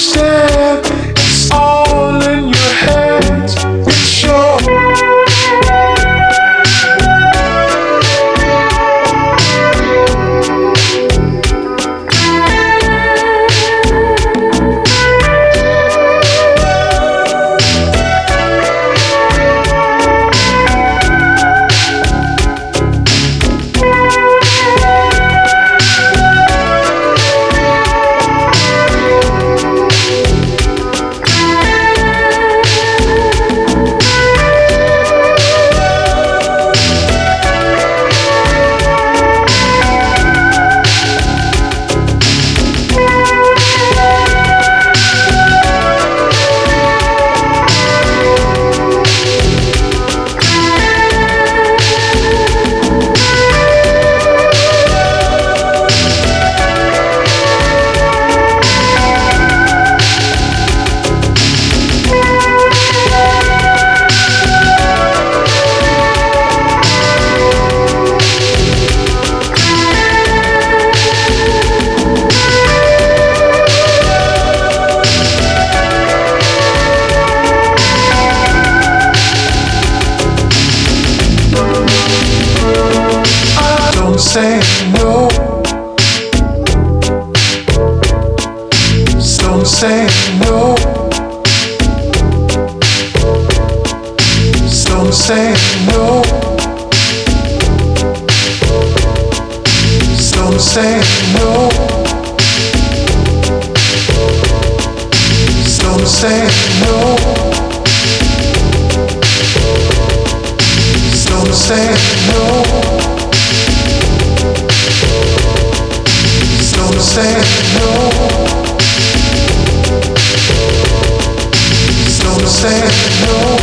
understand. It's all in your head. It's your say no. Don't say no. Don't say no. Don't say no. Don't say no. Don't say no. Don't say no. Don't say no.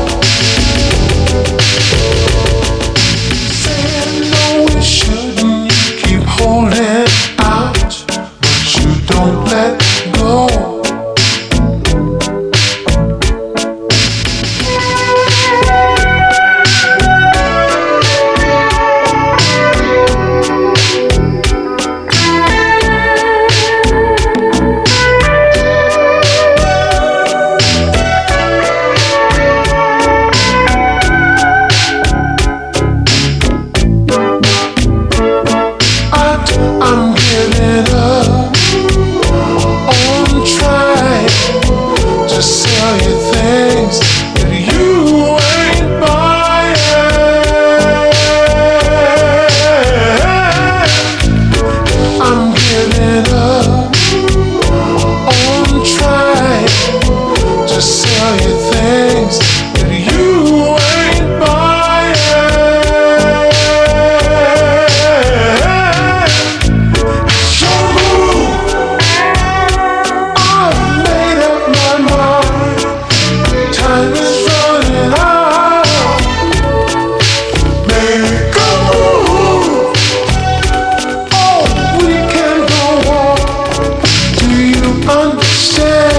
Saying no, it shouldn't. You keep holding out, but you don't let go. I'm giving up on trying to sell you things that you ain't buying. I'm giving up on trying to sell you things that you ain't buying. Time is running out. Make a move. Oh, we can go on. Do you understand?